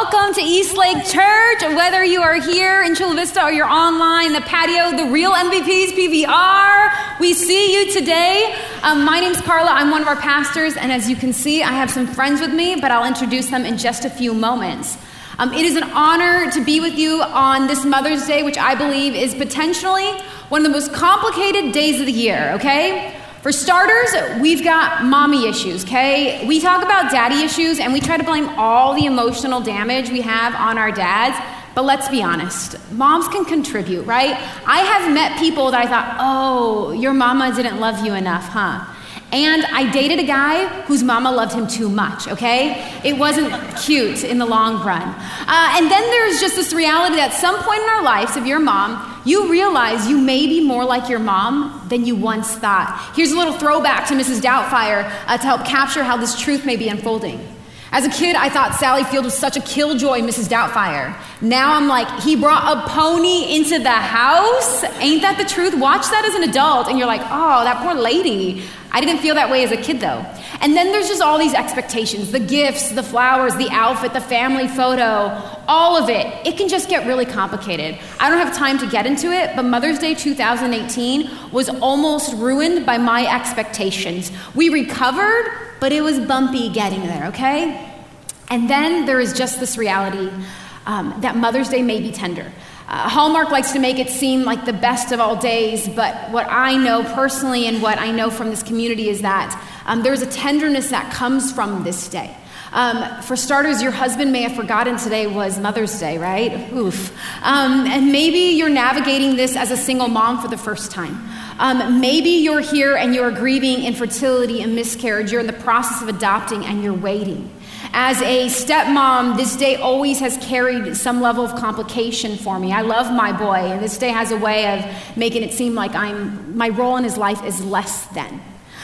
welcome to Eastlake Church. Whether you are here in Chula Vista or you're online, the patio, the real MVPs, PVR, we see you today. My name's Carla. I'm one of our pastors, and as you can see, I have some friends with me, but I'll introduce them in just a few moments. It is an honor to be with you on this Mother's Day, which I believe is potentially one of the most complicated days of the year, okay? For starters, we've got mommy issues, okay? We talk about daddy issues, and we try to blame all the emotional damage we have on our dads, but let's be honest, moms can contribute, right? I have met people that I thought, oh, your mama didn't love you enough, huh? And I dated a guy whose mama loved him too much, okay? It wasn't cute in the long run. And then there's just this reality that at some point in our lives, if you're a mom, you realize you may be more like your mom than you once thought. Here's a little throwback to Mrs. Doubtfire to help capture how this truth may be unfolding. As a kid, I thought Sally Field was such a killjoy Mrs. Doubtfire. Now I'm like, he brought a pony into the house? Ain't that the truth? Watch that as an adult, and you're like, oh, that poor lady. I didn't feel that way as a kid, though. And then there's just all these expectations, the gifts, the flowers, the outfit, the family photo, all of it. It can just get really complicated. I don't have time to get into it, but Mother's Day 2018 was almost ruined by my expectations. We recovered, but it was bumpy getting there, okay? And then there is just this reality that Mother's Day may be tender. Hallmark likes to make it seem like the best of all days, but what I know personally and what I know from this community is that there's a tenderness that comes from this day. For starters, your husband may have forgotten today was Mother's Day, right? Oof. And maybe you're navigating this as a single mom for the first time. Maybe you're here and you're grieving infertility and miscarriage. You're in the process of adopting and you're waiting. As a stepmom, this day always has carried some level of complication for me. I love my boy, and this day has a way of making it seem like my role in his life is less than.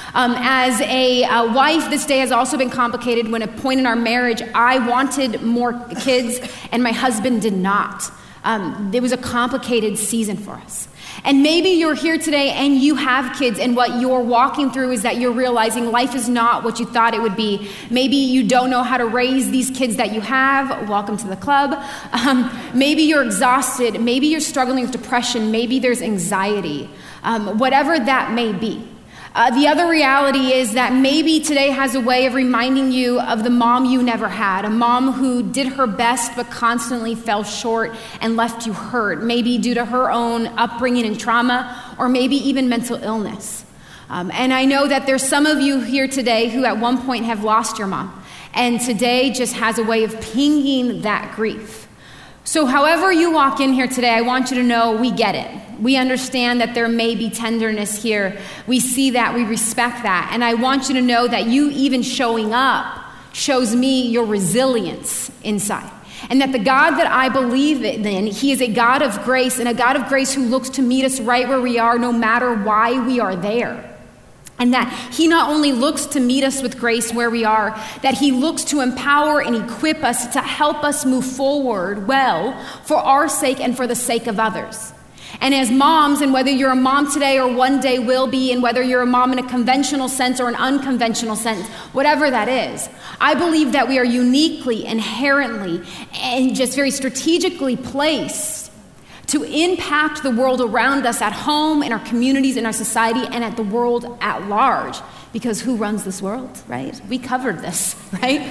As a wife, this day has also been complicated when at a point in our marriage, I wanted more kids and my husband did not. It was a complicated season for us. And maybe you're here today and you have kids, and what you're walking through is that you're realizing life is not what you thought it would be. Maybe you don't know how to raise these kids that you have. Welcome to the club. Maybe you're exhausted. Maybe you're struggling with depression. Maybe there's anxiety. Whatever that may be. The other reality is that maybe today has a way of reminding you of the mom you never had, a mom who did her best but constantly fell short and left you hurt, maybe due to her own upbringing and trauma, or maybe even mental illness. And I know that there's some of you here today who at one point have lost your mom, and today just has a way of pinging that grief. So however you walk in here today, I want you to know we get it. We understand that there may be tenderness here. We see that, we respect that. And I want you to know that you even showing up shows me your resilience inside. And that the God that I believe in, he is a God of grace, and a God of grace who looks to meet us right where we are, no matter why we are there. And that he not only looks to meet us with grace where we are, that he looks to empower and equip us to help us move forward well for our sake and for the sake of others. And as moms, and whether you're a mom today or one day will be, and whether you're a mom in a conventional sense or an unconventional sense, whatever that is, I believe that we are uniquely, inherently, and just very strategically placed to impact the world around us at home, in our communities, in our society, and at the world at large. Because who runs this world, right? We covered this, right?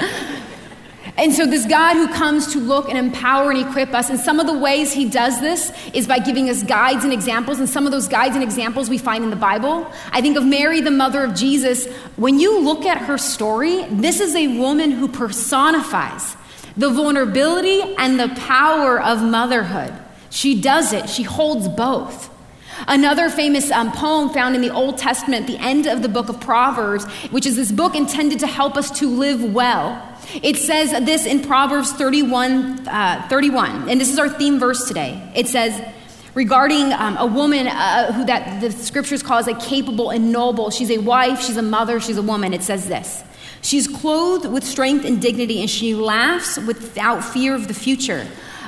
And so this God who comes to look and empower and equip us, and some of the ways he does this is by giving us guides and examples, and some of those guides and examples we find in the Bible. I think of Mary, the mother of Jesus. When you look at her story, this is a woman who personifies the vulnerability and the power of motherhood. She does it. She holds both. Another famous poem found in the Old Testament, the end of the book of Proverbs, which is this book intended to help us to live well. It says this in Proverbs 31, and this is our theme verse today. It says, regarding a woman who that the scriptures calls a capable and noble. She's a wife, she's a mother, she's a woman. It says this: she's clothed with strength and dignity, and she laughs without fear of the future.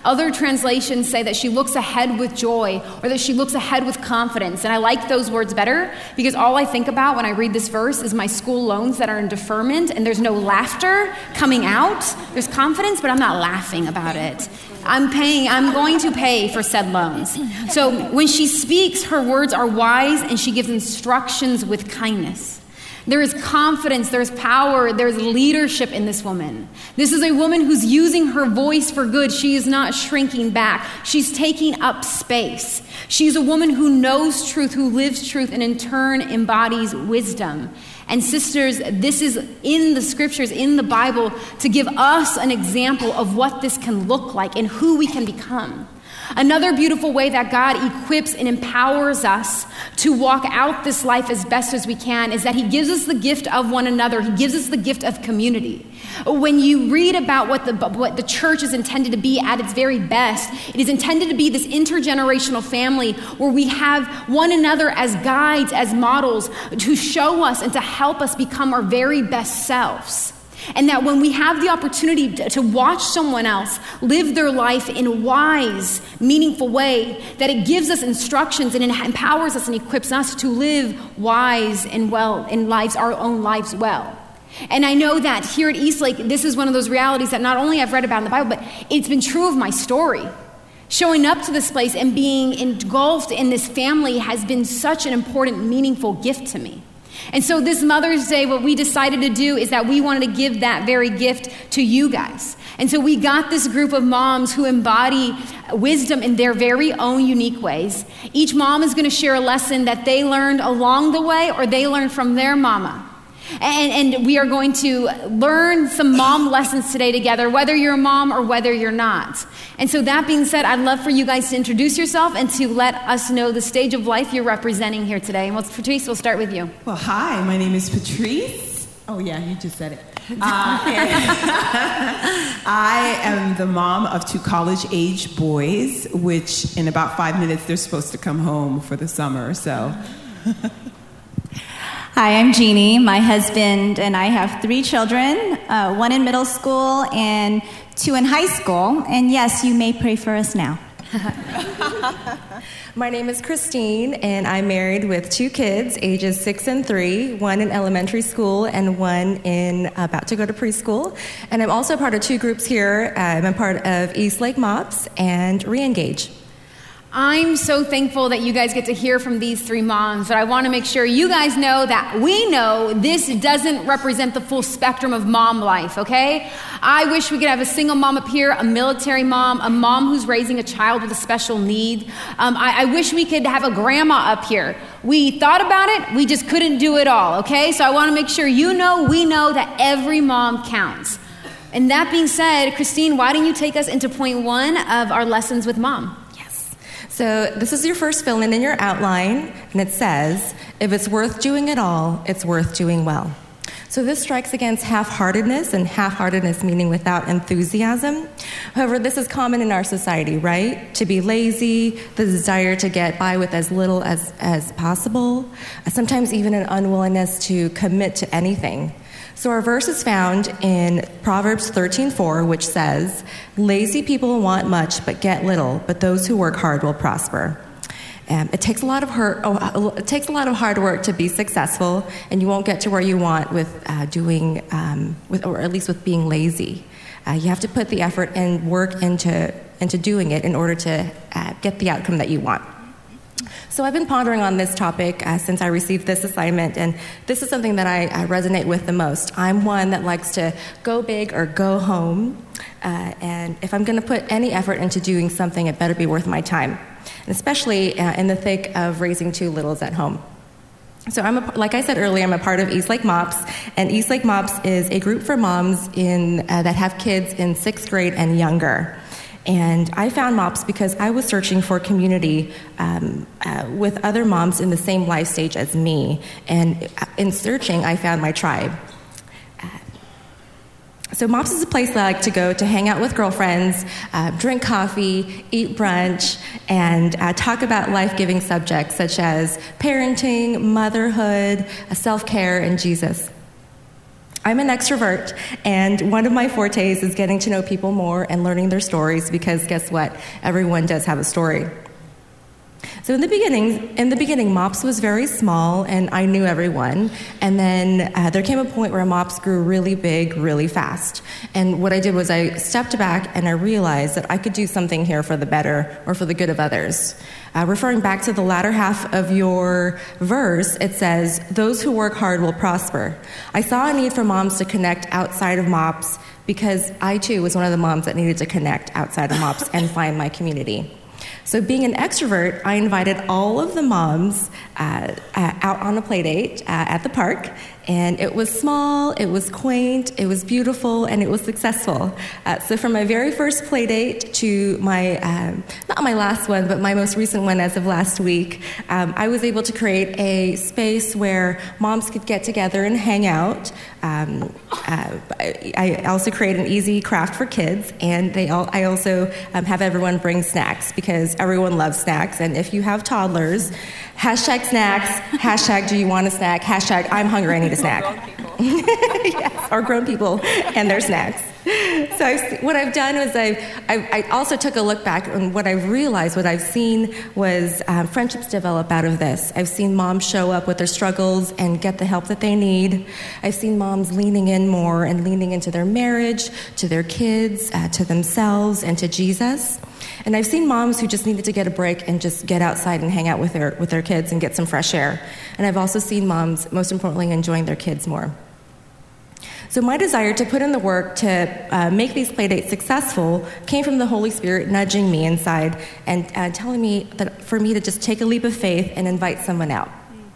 Other translations say that she looks ahead with joy, or that she looks ahead with confidence. And I like those words better because all I think about when I read this verse is my school loans that are in deferment, and there's no laughter coming out. There's confidence, but I'm not laughing about it. I'm going to pay for said loans. So when she speaks, her words are wise, and she gives instructions with kindness. There is confidence, there's power, there's leadership in this woman. This is a woman who's using her voice for good. She is not shrinking back. She's taking up space. She's a woman who knows truth, who lives truth, and in turn embodies wisdom. And sisters, this is in the scriptures, in the Bible, to give us an example of what this can look like and who we can become. Another beautiful way that God equips and empowers us to walk out this life as best as we can is that he gives us the gift of one another. He gives us the gift of community. When you read about what the church is intended to be at its very best, it is intended to be this intergenerational family where we have one another as guides, as models, to show us and to help us become our very best selves. And that when we have the opportunity to watch someone else live their life in a wise, meaningful way, that it gives us instructions and it empowers us and equips us to live wise and well in lives, our own lives well. And I know that here at Eastlake, this is one of those realities that not only I've read about in the Bible, but it's been true of my story. Showing up to this place and being engulfed in this family has been such an important, meaningful gift to me. And so this Mother's Day, what we decided to do is that we wanted to give that very gift to you guys. And so we got this group of moms who embody wisdom in their very own unique ways. Each mom is going to share a lesson that they learned along the way or they learned from their mama. And we are going to learn some mom lessons today together, whether you're a mom or whether you're not. And so that being said, I'd love for you guys to introduce yourself and to let us know the stage of life you're representing here today. And Patrice, we'll start with you. Well, hi, my name is Patrice. Oh, yeah, you just said it. I am the mom of 2 college-age boys, which in about 5 minutes, they're supposed to come home for the summer, so... Hi, I'm Jeannie. My husband and I have 3 children, 1 in middle school and 2 in high school. And yes, you may pray for us now. My name is Christine, and I'm married with 2 kids, ages 6 and 3, 1 in elementary school and 1 in about to go to preschool. And I'm also part of 2 groups here. I'm a part of Eastlake MOPS and Reengage. I'm so thankful that you guys get to hear from these 3 moms, but I want to make sure you guys know that we know this doesn't represent the full spectrum of mom life, okay? I wish we could have a single mom up here, a military mom, a mom who's raising a child with a special need. I wish we could have a grandma up here. We thought about it, we just couldn't do it all, okay? So I want to make sure we know that every mom counts. And that being said, Christine, why don't you take us into point 1 of our lessons with mom? So this is your first fill-in in your outline, and it says, if it's worth doing at all, it's worth doing well. So this strikes against half-heartedness, and half-heartedness meaning without enthusiasm. However, this is common in our society, right? To be lazy, the desire to get by with as little as possible, sometimes even an unwillingness to commit to anything. So our verse is found in Proverbs 13:4, which says, lazy people want much but get little, but those who work hard will prosper. It takes a lot of hard work to be successful, and you won't get to where you want with or at least with being lazy. You have to put the effort and work into doing it in order to get the outcome that you want. So I've been pondering on this topic since I received this assignment, and this is something that I resonate with the most. I'm one that likes to go big or go home, and if I'm going to put any effort into doing something, it better be worth my time, and especially in the thick of raising 2 littles at home. So like I said earlier, I'm a part of Eastlake MOPS, and Eastlake MOPS is a group for moms that have kids in 6th grade and younger. And I found MOPS because I was searching for community with other moms in the same life stage as me. And in searching, I found my tribe. So MOPS is a place that I like to go to hang out with girlfriends, drink coffee, eat brunch, and talk about life-giving subjects such as parenting, motherhood, self-care, and Jesus. I'm an extrovert, and one of my fortes is getting to know people more and learning their stories, because guess what? Everyone does have a story. So in the beginning, MOPS was very small, and I knew everyone. And then there came a point where MOPS grew really big, really fast. And what I did was I stepped back and I realized that I could do something here for the better or for the good of others. Referring back to the latter half of your verse, it says, "Those who work hard will prosper." I saw a need for moms to connect outside of MOPS, because I too was one of the moms that needed to connect outside of MOPS and find my community. So being an extrovert, I invited all of the moms out on a play date at the park, and it was small, it was quaint, it was beautiful, and it was successful. So from my very first play date to my, not my last one, but my most recent one as of last week, I was able to create a space where moms could get together and hang out. I also create an easy craft for kids, and I also have everyone bring snacks, because everyone loves snacks. And if you have toddlers, hashtag snacks, hashtag do you want a snack, hashtag I'm hungry, I need a snack. Yes, or grown people and their snacks. So what I've done is I also took a look back, and what I've realized, what I've seen was friendships develop out of this. I've seen moms show up with their struggles and get the help that they need. I've seen moms leaning in more and leaning into their marriage, to their kids, to themselves, and to Jesus. And I've seen moms who just needed to get a break and just get outside and hang out with their kids and get some fresh air. And I've also seen moms, most importantly, enjoying their kids more. So my desire to put in the work to make these playdates successful came from the Holy Spirit nudging me inside and telling me that for me to just take a leap of faith and invite someone out.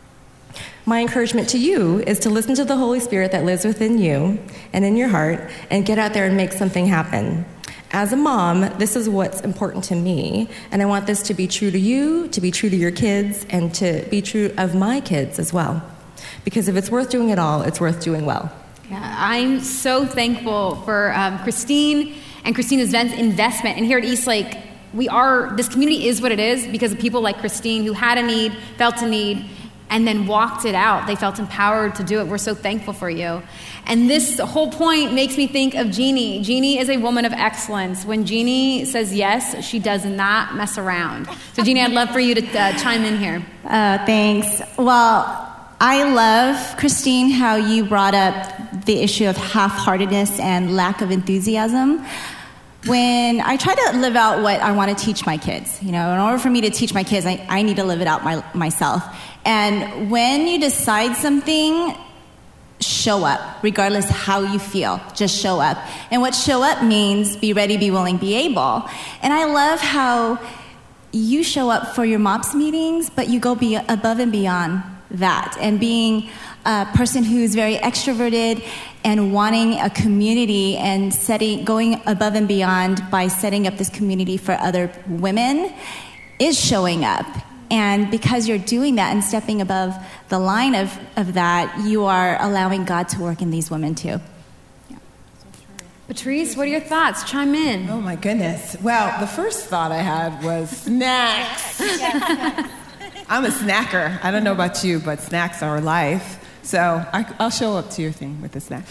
My encouragement to you is to listen to the Holy Spirit that lives within you and in your heart, and get out there and make something happen. As a mom, this is what's important to me, and I want this to be true to you, to be true to your kids, and to be true of my kids as well. Because if it's worth doing it all, it's worth doing well. Yeah, I'm so thankful for Christine and Christina's investment. And here at Eastlake, this community is what it is because of people like Christine who had a need, felt a need, and then walked it out. They felt empowered to do it. We're so thankful for you. And this whole point makes me think of Jeannie. Jeannie is a woman of excellence. When Jeannie says yes, she does not mess around. So Jeannie, I'd love for you to chime in here. Thanks. Well, I love, Christine, how you brought up the issue of half-heartedness and lack of enthusiasm. When I try to live out what I want to teach my kids, in order for me to teach my kids, I need to live it out myself. And when you decide something, show up, regardless how you feel. Just show up. And what show up means be ready, be willing, be able. And I love how you show up for your MOPS meetings, but you go above and beyond that, and being a person who's very extroverted and wanting a community and going above and beyond by setting up this community for other women is showing up. And because you're doing that and stepping above the line of that, you are allowing God to work in these women too. Yeah. Patrice, what are your thoughts? Chime in. Oh my goodness. Well, the first thought I had was snacks. I'm a snacker. I don't know about you, but snacks are life. So I'll show up to your thing with the snack.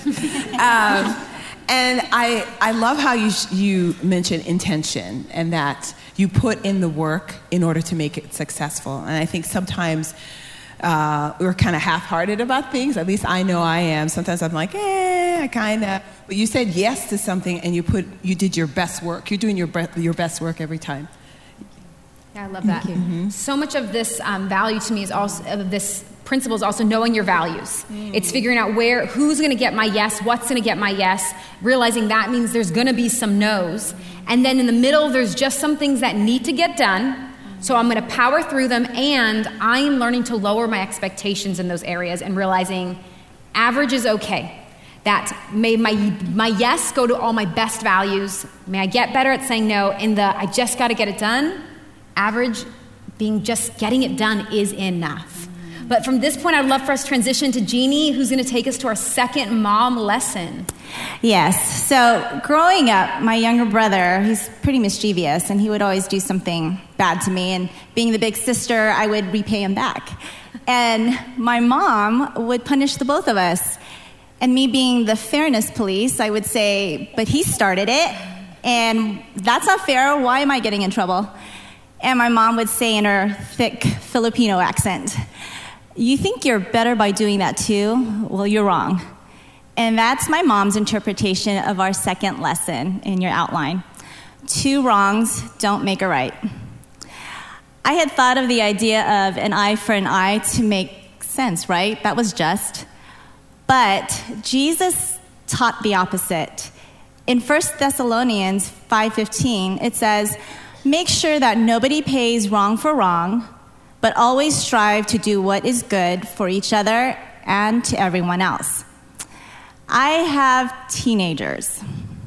And I love how you mention intention, and that you put in the work in order to make it successful. And I think sometimes we're kind of half-hearted about things. At least I know I am. Sometimes I'm like, I kind of. But you said yes to something, and you did your best work. You're doing your best work every time. Yeah, I love that. Mm-hmm. So much of this value to me is also, of this principle is also knowing your values. It's figuring out who's going to get my yes, what's going to get my yes, realizing that means there's going to be some no's. And then in the middle, there's just some things that need to get done. So I'm going to power through them, and I'm learning to lower my expectations in those areas and realizing average is okay. That may my yes go to all my best values. May I get better at saying no. In the I just got to get it done, average being just getting it done is enough. But from this point, I'd love for us to transition to Jeannie, who's going to take us to our second mom lesson. Yes. So growing up, my younger brother, he's pretty mischievous, and he would always do something bad to me. And being the big sister, I would repay him back. And my mom would punish the both of us. And me being the fairness police, I would say, but he started it, and that's not fair. Why am I getting in trouble? And my mom would say in her thick Filipino accent, you think you're better by doing that too? Well, you're wrong. And that's my mom's interpretation of our second lesson in your outline. 2 wrongs don't make a right. I had thought of the idea of an eye for an eye to make sense, right? That was just. But Jesus taught the opposite. In 1 Thessalonians 5:15, it says, make sure that nobody pays wrong for wrong, but always strive to do what is good for each other and to everyone else. I have teenagers.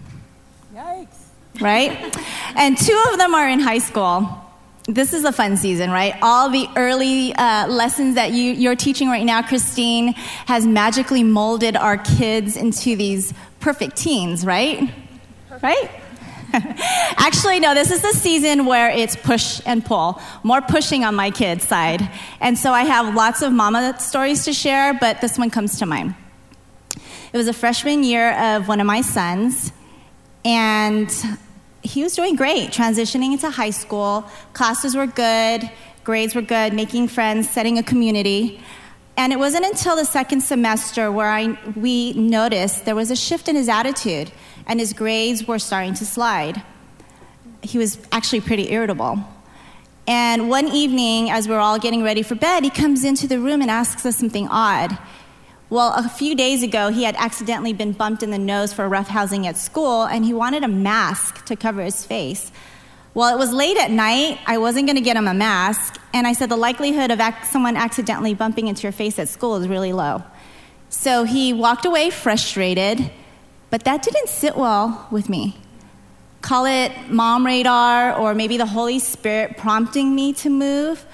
Yikes. Right? And 2 of them are in high school. This is a fun season, right? All the early lessons that you're teaching right now, Christine, has magically molded our kids into these perfect teens, right? Right? Actually, no, this is the season where it's push and pull. More pushing on my kids' side. And so I have lots of mama stories to share, but this one comes to mind. It was a freshman year of one of my sons, and he was doing great, transitioning into high school. Classes were good, grades were good, making friends, setting a community. And it wasn't until the second semester where we noticed there was a shift in his attitude, and his grades were starting to slide. He was actually pretty irritable. And one evening, as we were all getting ready for bed, he comes into the room and asks us something odd. Well, a few days ago, he had accidentally been bumped in the nose for roughhousing at school, and he wanted a mask to cover his face. Well, it was late at night. I wasn't going to get him a mask, and I said the likelihood of someone accidentally bumping into your face at school is really low. So he walked away frustrated, but that didn't sit well with me. Call it mom radar, or maybe the Holy Spirit prompting me to move.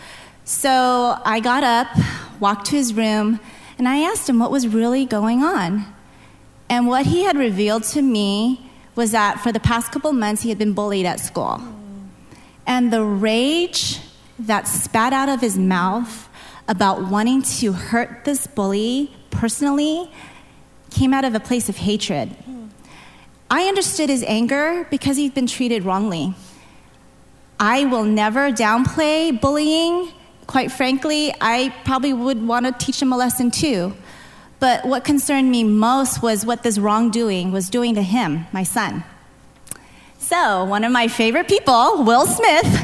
So I got up, walked to his room, and I asked him what was really going on. And what he had revealed to me was that for the past couple months, he had been bullied at school. And the rage that spat out of his mouth about wanting to hurt this bully personally came out of a place of hatred. I understood his anger because he'd been treated wrongly. I will never downplay bullying. Quite frankly, I probably would want to teach him a lesson too. But what concerned me most was what this wrongdoing was doing to him, my son. So, one of my favorite people, Will Smith,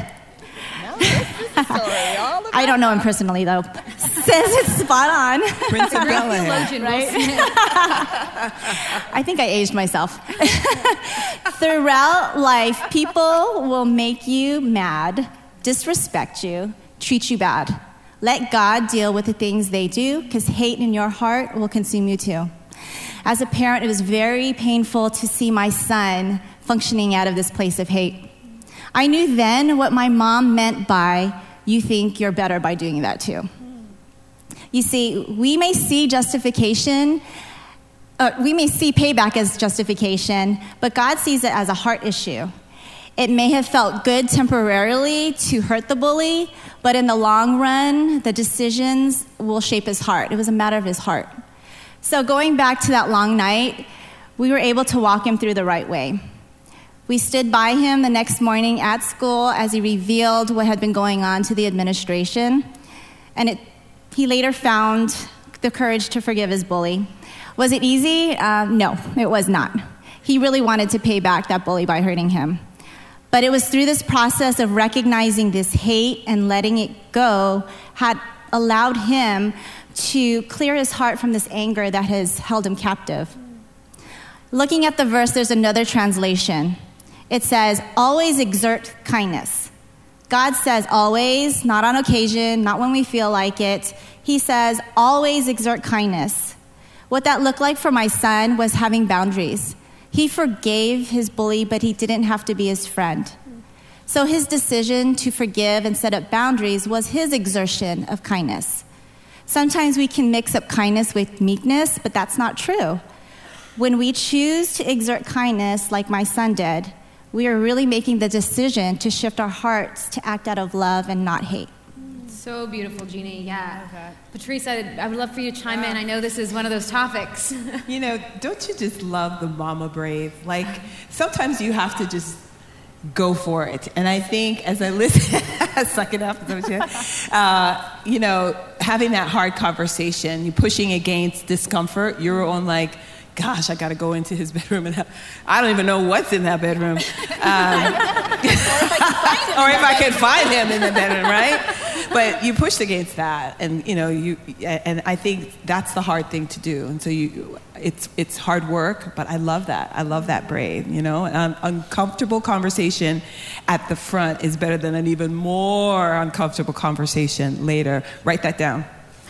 I don't know him personally though, says it's spot on. Prince of Bel-Air. Right? I think I aged myself. Throughout life, people will make you mad, disrespect you, treat you bad. Let God deal with the things they do, because hate in your heart will consume you too. As a parent, it was very painful to see my son functioning out of this place of hate. I knew then what my mom meant by, you think you're better by doing that too. You see, we may see payback as justification, but God sees it as a heart issue. It may have felt good temporarily to hurt the bully, but in the long run, the decisions will shape his heart. It was a matter of his heart. So going back to that long night, we were able to walk him through the right way. We stood by him the next morning at school as he revealed what had been going on to the administration, and he later found the courage to forgive his bully. Was it easy? No, it was not. He really wanted to pay back that bully by hurting him. But it was through this process of recognizing this hate and letting it go had allowed him to clear his heart from this anger that has held him captive. Looking at the verse, there's another translation. It says, always exert kindness. God says always, not on occasion, not when we feel like it. He says, always exert kindness. What that looked like for my son was having boundaries. He forgave his bully, but he didn't have to be his friend. So his decision to forgive and set up boundaries was his exertion of kindness. Sometimes we can mix up kindness with meekness, but that's not true. When we choose to exert kindness like my son did, we are really making the decision to shift our hearts to act out of love and not hate. So beautiful, Jeannie. Yeah. Patrice, I would love for you to chime in. I know this is one of those topics. You know, don't you just love the mama brave? Like, sometimes you have to just go for it. And I think as I listen, suck it up, you know, having that hard conversation, you pushing against discomfort, you're on like, gosh, I got to go into his bedroom and I don't even know what's in that bedroom. Or if I can find him in the bedroom, right? But you pushed against that, and you know, and I think that's the hard thing to do. And so it's hard work, but I love that. I love that brave. You know, an uncomfortable conversation at the front is better than an even more uncomfortable conversation later. Write that down.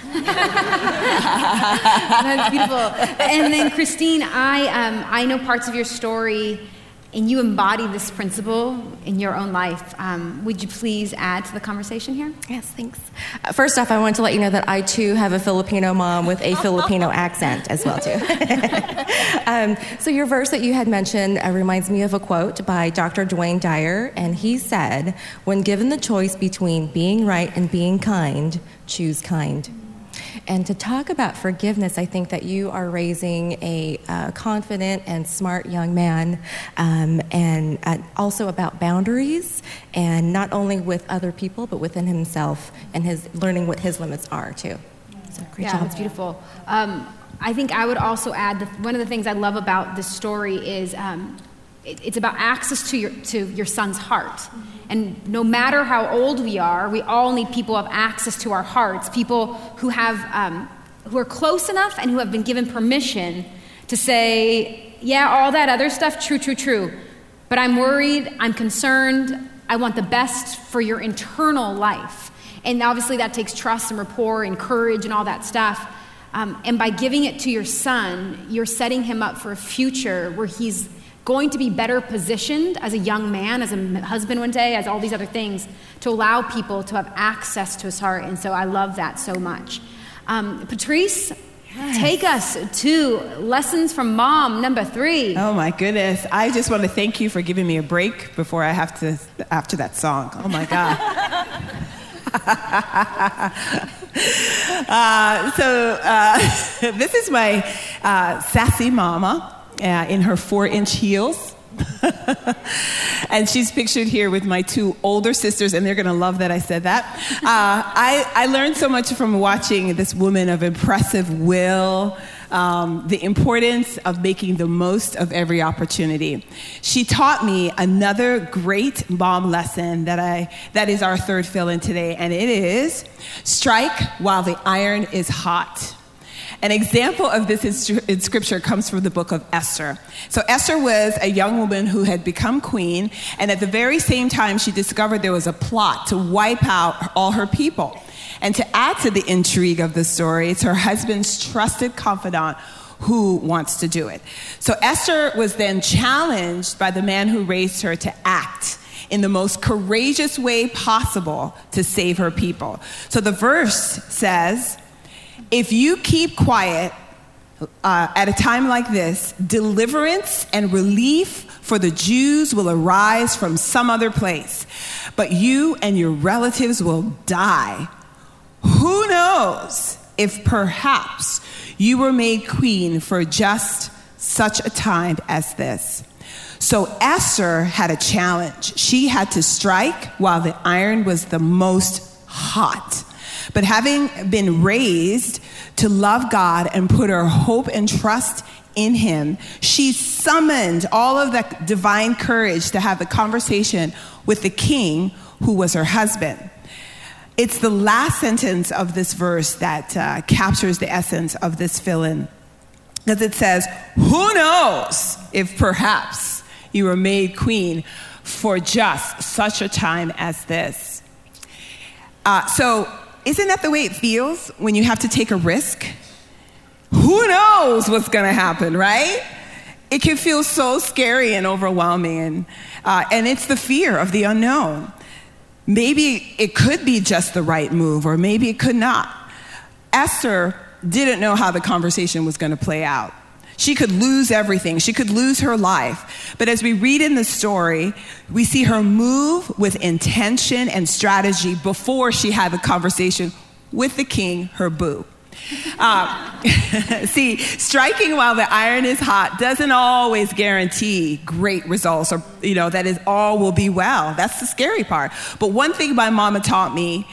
That's beautiful. And then Christine, I know parts of your story, and you embody this principle in your own life. Would you please add to the conversation here? Yes, thanks. First off, I want to let you know that I too have a Filipino mom with a Filipino accent as well too. So your verse that you had mentioned reminds me of a quote by Dr. Dwayne Dyer, and he said, "When given the choice between being right and being kind, choose kind." And to talk about forgiveness, I think that you are raising a confident and smart young man, and also about boundaries, and not only with other people, but within himself, and his learning what his limits are, too. So great job. That's beautiful. I think I would also add that one of the things I love about this story is it's about access to your son's heart. And no matter how old we are, we all need people who have access to our hearts, people who have who are close enough and who have been given permission to say, yeah, all that other stuff, true, but I'm worried, I'm concerned, I want the best for your internal life. And obviously that takes trust and rapport and courage and all that stuff. And by giving it to your son, you're setting him up for a future where he's going to be better positioned as a young man, as a husband one day, as all these other things, to allow people to have access to his heart. And so I love that so much. Patrice, take us to Lessons from Mom number 3. Oh my goodness. I just want to thank you for giving me a break before I have to, after that song. Oh my God. This is my sassy mama. In her 4-inch heels. And she's pictured here with my 2 older sisters, and they're going to love that I said that. I learned so much from watching this woman of impressive will, the importance of making the most of every opportunity. She taught me another great mom lesson that is our third fill-in today, and it is strike while the iron is hot. An example of this in scripture comes from the book of Esther. So Esther was a young woman who had become queen, and at the very same time she discovered there was a plot to wipe out all her people. And to add to the intrigue of the story, it's her husband's trusted confidant who wants to do it. So Esther was then challenged by the man who raised her to act in the most courageous way possible to save her people. So the verse says, "If you keep quiet at a time like this, deliverance and relief for the Jews will arise from some other place, but you and your relatives will die. Who knows if perhaps you were made queen for just such a time as this?" So Esther had a challenge. She had to strike while the iron was the most hot. But having been raised to love God and put her hope and trust in him, she summoned all of that divine courage to have the conversation with the king who was her husband. It's the last sentence of this verse that captures the essence of this fill-in. Because it says, "Who knows if perhaps you were made queen for just such a time as this?" So isn't that the way it feels when you have to take a risk? Who knows what's going to happen, right? It can feel so scary and overwhelming, and it's the fear of the unknown. Maybe it could be just the right move, or maybe it could not. Esther didn't know how the conversation was going to play out. She could lose everything. She could lose her life. But as we read in the story, we see her move with intention and strategy before she had the conversation with the king, her boo. See, striking while the iron is hot doesn't always guarantee great results, or, that is all will be well. That's the scary part. But one thing my mama taught me,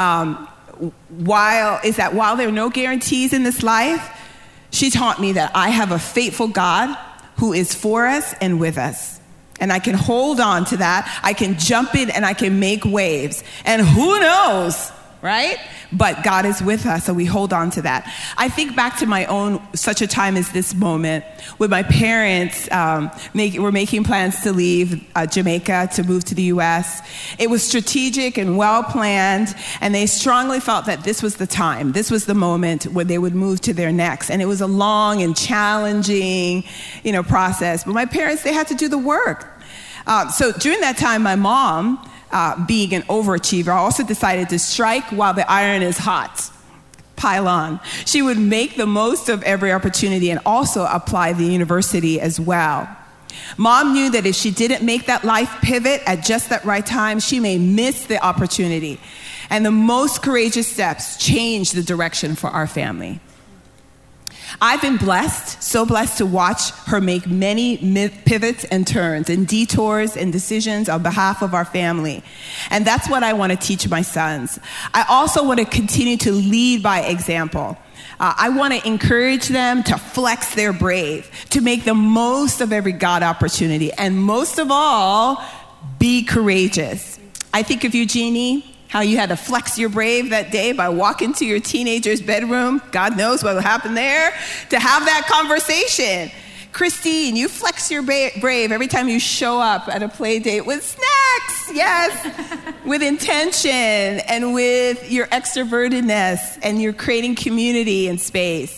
while there are no guarantees in this life, she taught me that I have a faithful God who is for us and with us. And I can hold on to that. I can jump in and I can make waves. And who knows, right? But God is with us, so we hold on to that. I think back to my own such a time as this moment when my parents were making plans to leave Jamaica to move to the U.S. It was strategic and well-planned, and they strongly felt that this was the time. This was the moment when they would move to their next. And it was a long and challenging, process. But my parents, they had to do the work. So during that time, my mom, being an overachiever, also decided to strike while the iron is hot. Pile on. She would make the most of every opportunity and also apply the university as well. Mom knew that if she didn't make that life pivot at just that right time, she may miss the opportunity. And the most courageous steps changed the direction for our family. I've been so blessed to watch her make many pivots and turns and detours and decisions on behalf of our family. And that's what I want to teach my sons. I also want to continue to lead by example. I want to encourage them to flex their brave, to make the most of every God opportunity, and most of all, be courageous. I think of you, Jeannie, how you had to flex your brave that day by walking to your teenager's bedroom. God knows what will happen there to have that conversation. Christine, you flex your brave every time you show up at a play date with snacks. Yes, with intention and with your extrovertedness, and you're creating community and space.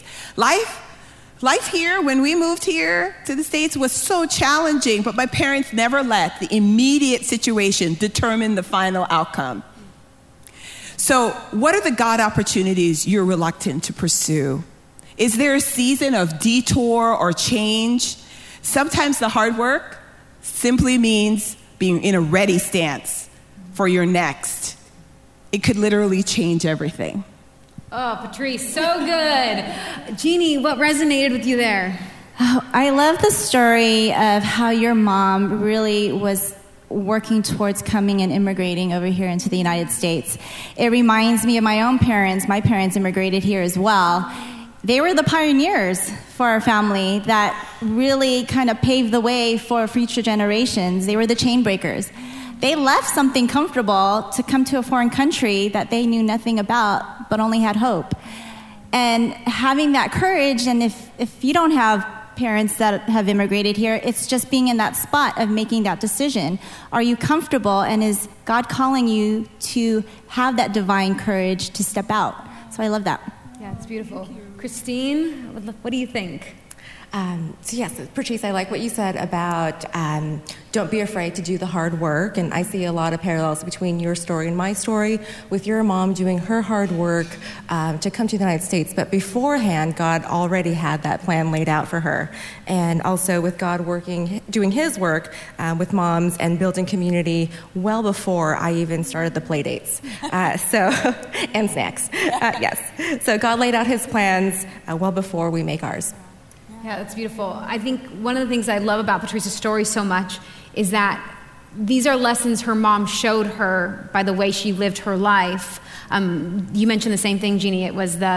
Life here, when we moved here to the States, was so challenging, but my parents never let the immediate situation determine the final outcome. So what are the God opportunities you're reluctant to pursue? Is there a season of detour or change? Sometimes the hard work simply means being in a ready stance for your next. It could literally change everything. Oh, Patrice, so good. Jeannie, what resonated with you there? Oh, I love the story of how your mom really was working towards coming and immigrating over here into the United States. It reminds me of my own parents. My parents immigrated here as well. They were the pioneers for our family that really kind of paved the way for future generations. They were the chain breakers. They left something comfortable to come to a foreign country that they knew nothing about, but only had hope. And having that courage, and if you don't have parents that have immigrated here, it's just being in that spot of making that decision. Are you comfortable, and is God calling you to have that divine courage to step out? So I love that. Yeah, it's beautiful. Christine, what do you think? So yes, Patrice, I like what you said about don't be afraid to do the hard work. And I see a lot of parallels between your story and my story, with your mom doing her hard work to come to the United States. But beforehand, God already had that plan laid out for her. And also with God doing his work with moms and building community well before I even started the play dates. And snacks. Yes. So God laid out his plans well before we make ours. Yeah, that's beautiful. I think one of the things I love about Patrice's story so much is that these are lessons her mom showed her by the way she lived her life. You mentioned the same thing, Jeannie. It was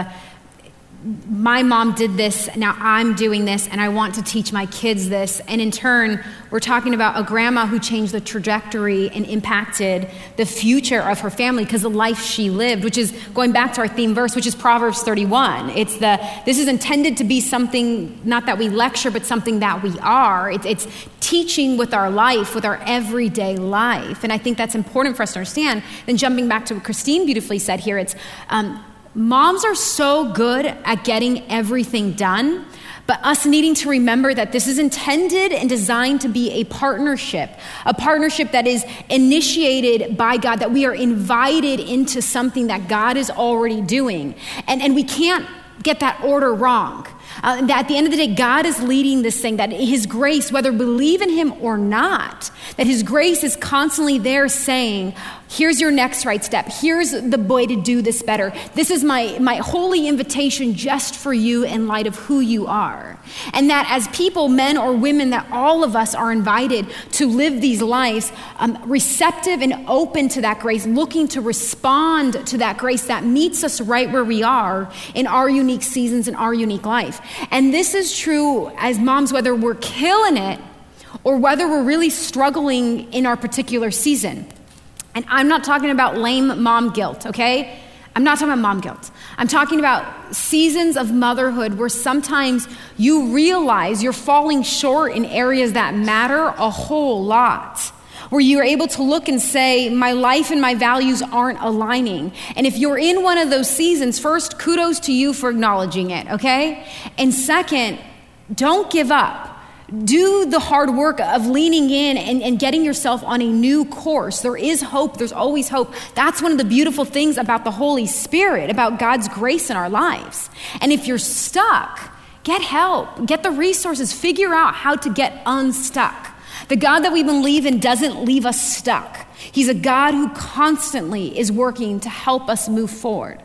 my mom did this, now I'm doing this, and I want to teach my kids this. And in turn, we're talking about a grandma who changed the trajectory and impacted the future of her family because the life she lived, which is going back to our theme verse, which is Proverbs 31. This is intended to be something, not that we lecture, but something that we are. It's teaching with our life, with our everyday life. And I think that's important for us to understand. Then jumping back to what Christine beautifully said here, it's moms are so good at getting everything done, but us needing to remember that this is intended and designed to be a partnership that is initiated by God, that we are invited into something that God is already doing. And we can't get that order wrong. That at the end of the day, God is leading this thing, that his grace, whether we believe in him or not, that his grace is constantly there saying, here's your next right step. Here's the way to do this better. This is my holy invitation just for you in light of who you are. And that as people, men or women, that all of us are invited to live these lives receptive and open to that grace, looking to respond to that grace that meets us right where we are in our unique seasons and our unique life. And this is true as moms, whether we're killing it or whether we're really struggling in our particular season. And I'm not talking about lame mom guilt, okay? I'm not talking about mom guilt. I'm talking about seasons of motherhood where sometimes you realize you're falling short in areas that matter a whole lot, where you're able to look and say, my life and my values aren't aligning. And if you're in one of those seasons, first, kudos to you for acknowledging it, okay? And second, don't give up. Do the hard work of leaning in and getting yourself on a new course. There is hope. There's always hope. That's one of the beautiful things about the Holy Spirit, about God's grace in our lives. And if you're stuck, get help. Get the resources. Figure out how to get unstuck. The God that we believe in doesn't leave us stuck. He's a God who constantly is working to help us move forward.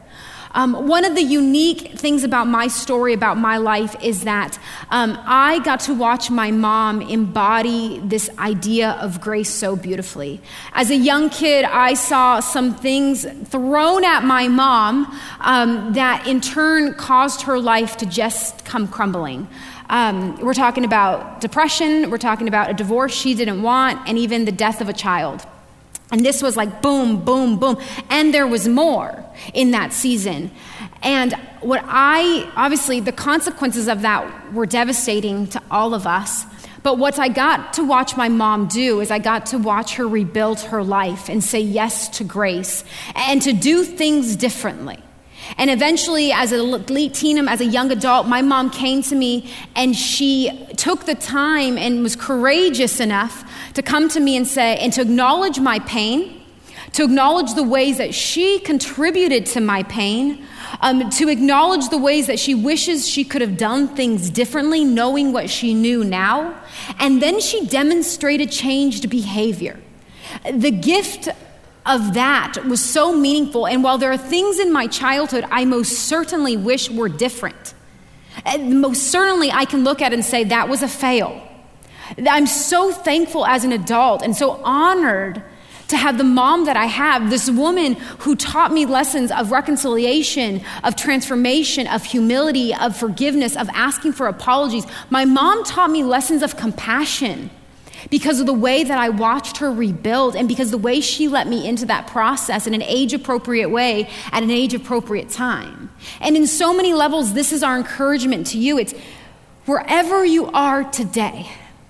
One of the unique things about my story, about my life, is that I got to watch my mom embody this idea of grace so beautifully. As a young kid, I saw some things thrown at my mom that in turn caused her life to just come crumbling. We're talking about depression, we're talking about a divorce she didn't want, and even the death of a child. And this was like boom, boom, boom. And there was more in that season. And obviously the consequences of that were devastating to all of us. But what I got to watch my mom do is I got to watch her rebuild her life and say yes to grace and to do things differently. And eventually, as a late teen, as a young adult, my mom came to me and she took the time and was courageous enough to come to me and say, and to acknowledge my pain, to acknowledge the ways that she contributed to my pain, to acknowledge the ways that she wishes she could have done things differently, knowing what she knew now. And then she demonstrated changed behavior. The gift of that was so meaningful. And while there are things in my childhood I most certainly wish were different, and most certainly I can look at it and say that was a fail. I'm so thankful as an adult and so honored to have the mom that I have, this woman who taught me lessons of reconciliation, of transformation, of humility, of forgiveness, of asking for apologies. My mom taught me lessons of compassion because of the way that I watched her rebuild and because the way she let me into that process in an age-appropriate way at an age-appropriate time. And in so many levels, this is our encouragement to you. It's wherever you are today,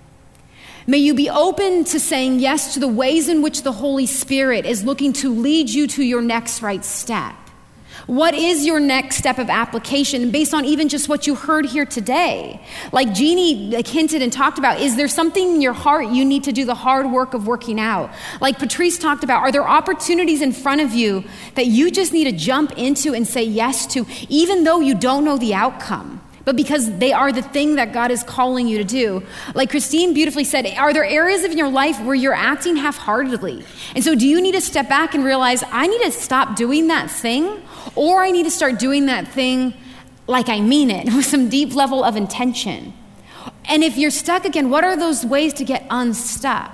may you be open to saying yes to the ways in which the Holy Spirit is looking to lead you to your next right step. What is your next step of application based on even just what you heard here today? Like Jeannie hinted and talked about, is there something in your heart you need to do the hard work of working out? Like Patrice talked about, are there opportunities in front of you that you just need to jump into and say yes to, even though you don't know the outcome? But because they are the thing that God is calling you to do. Like Christine beautifully said, are there areas of your life where you're acting half-heartedly? And so do you need to step back and realize, I need to stop doing that thing, or I need to start doing that thing like I mean it, with some deep level of intention? And if you're stuck again, what are those ways to get unstuck?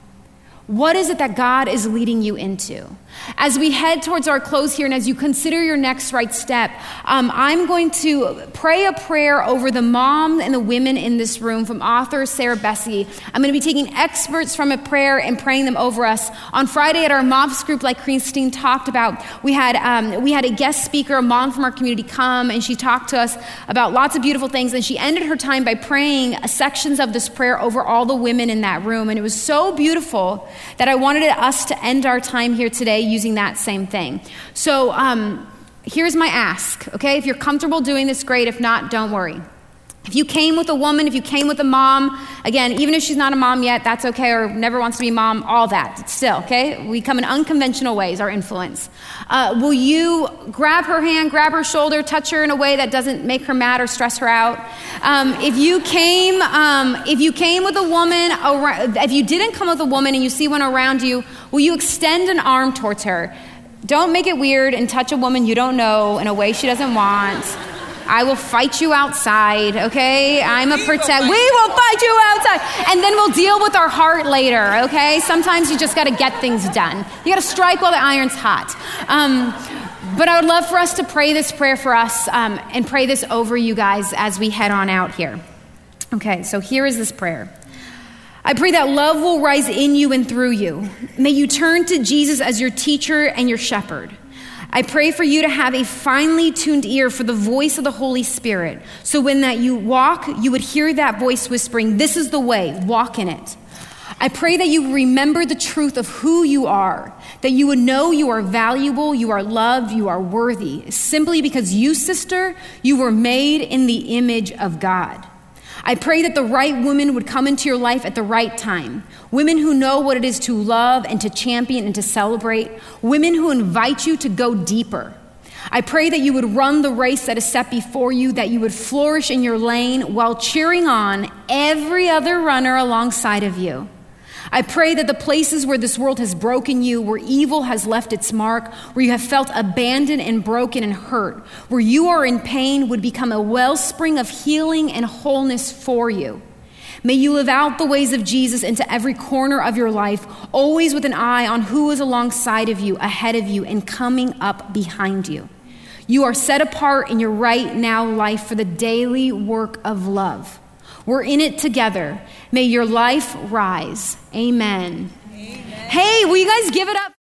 What is it that God is leading you into? As we head towards our close here and as you consider your next right step, I'm going to pray a prayer over the mom and the women in this room from author Sarah Bessey. I'm going to be taking excerpts from a prayer and praying them over us. On Friday at our MOPS group, like Christine talked about, we had a guest speaker, a mom from our community, come, and she talked to us about lots of beautiful things, and she ended her time by praying sections of this prayer over all the women in that room, and it was so beautiful that I wanted us to end our time here today using that same thing. So here's my ask, okay? If you're comfortable doing this, great. If not, don't worry. If you came with a woman, if you came with a mom, again, even if she's not a mom yet, that's okay, or never wants to be a mom, all that, still, okay? We come in unconventional ways, our influence. Will you grab her hand, grab her shoulder, touch her in a way that doesn't make her mad or stress her out? If you came with a woman, if you didn't come with a woman and you see one around you, will you extend an arm towards her? Don't make it weird and touch a woman you don't know in a way she doesn't want. I will fight you outside, okay? We will fight you outside. And then we'll deal with our heart later, okay? Sometimes you just got to get things done. You got to strike while the iron's hot. But I would love for us to pray this prayer for us and pray this over you guys as we head on out here. Okay, so here is this prayer. I pray that love will rise in you and through you. May you turn to Jesus as your teacher and your shepherd. I pray for you to have a finely tuned ear for the voice of the Holy Spirit. So when that you walk, you would hear that voice whispering, this is the way, walk in it. I pray that you remember the truth of who you are, that you would know you are valuable, you are loved, you are worthy, simply because you, sister, you were made in the image of God. I pray that the right woman would come into your life at the right time. Women who know what it is to love and to champion and to celebrate. Women who invite you to go deeper. I pray that you would run the race that is set before you, that you would flourish in your lane while cheering on every other runner alongside of you. I pray that the places where this world has broken you, where evil has left its mark, where you have felt abandoned and broken and hurt, where you are in pain, would become a wellspring of healing and wholeness for you. May you live out the ways of Jesus into every corner of your life, always with an eye on who is alongside of you, ahead of you, and coming up behind you. You are set apart in your right now life for the daily work of love. We're in it together. May your life rise. Amen. Amen. Hey, will you guys give it up?